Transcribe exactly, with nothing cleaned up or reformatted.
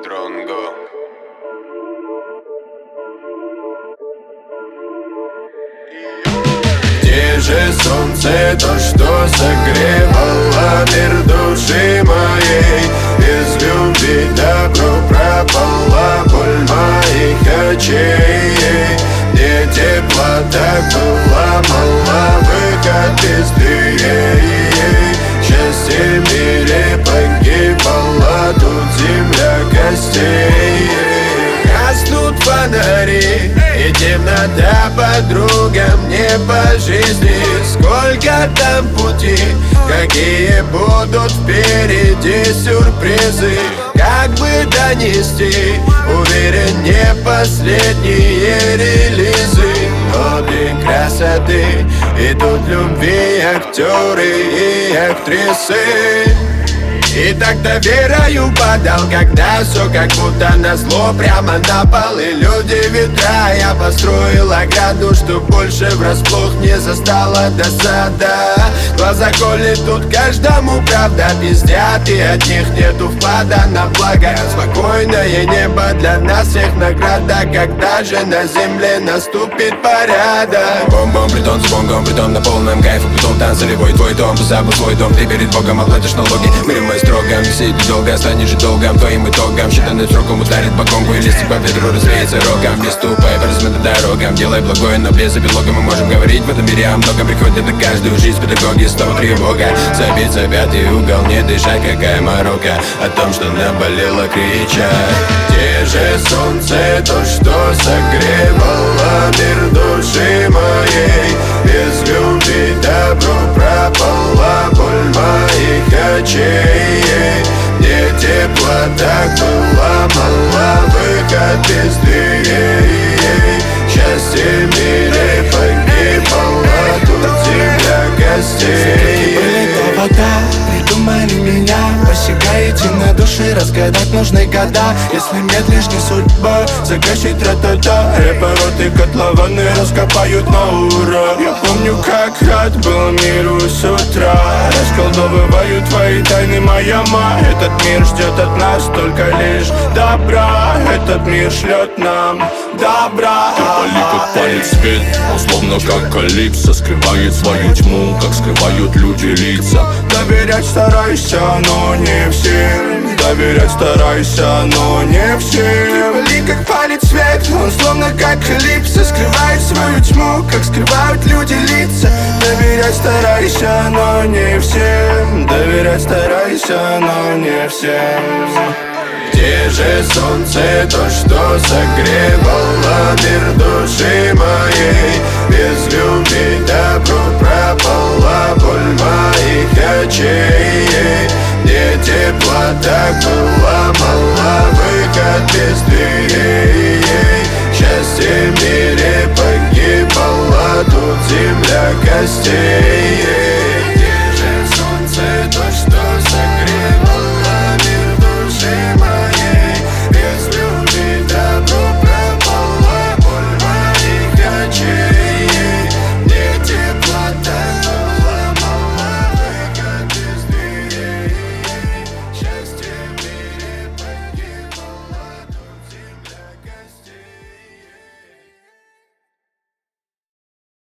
Дронго. Где же солнце, то, что согревало мир души моей? Без любви добро пропала боль моих очей. Мне тепла так была мала, выход из дверей. Счастье в мире погибало, тут земля костей. Гаснут фонари, и темнота подругам не по жизни. Сколько там пути, какие будут впереди сюрпризы. Как бы донести, уверен, не последние релизы. Но день красоты, и тут любви актеры и актрисы. И так доверию подал, когда все как будто назло прямо на пол. И люди ветра, я построил ограду, чтоб больше врасплох не застала досада. Глаза колет, тут каждому правда пиздят, и от них нету вклада на благо. Спокойное небо для нас всех награда, когда же на земле наступит порядок. Бом-бом, притон за бонгом, притом на полном кайфе, потом танцевой твой дом, ты забыл свой дом, ты перед Богом оплатишь налоги. Мирим мы строгом, сидеть долго, станешь же долгом, твоим итогом считанным сроком ударит по конку, и листья по ветру развеется рогом. Не ступай по размытым дорогам, делай благое, но без эпилога. Мы можем говорить в этом мире о многом, приходит на каждую жизнь педагоги, снова тревога. Забить за пятый угол, не дышать, какая морока, о том, что наболело кричать. Где же солнце, то, что согревало мир души моей? Без любви добро пропала боль моих очей. Мне тепла так была мала, выход из дверей. Счастье в мире погибало, тут земля костей. Придумали меня, посягаете на души, разгадать нужны года. Если медлишь, не судьба, загасить ра-та-та. Репороты котлованы раскопают на ура. Я помню, как рад был миру с утра. Расколдовываю твои тайны, моя мать. Этот мир ждет от нас только лишь добра. Этот мир шлет нам добра. Ты пали, как палит свет, он словно как калипсо скрывает свою тьму, как скрывают люди лица. Доверять старайся, но не всем. Доверять старайся, но не всем. Ты пали, как палит свет, он словно как калипсо скрывает свою тьму, как скрывают люди лица. Доверять старайся, но не всем. Доверять старайся, но не всем. Где же солнце, то, что согревало мир души моей? Без любви добро пропала боль моих очей. Мне тепла так была мала, выход из дверей. Счастье в мире погибало, тут земля костей.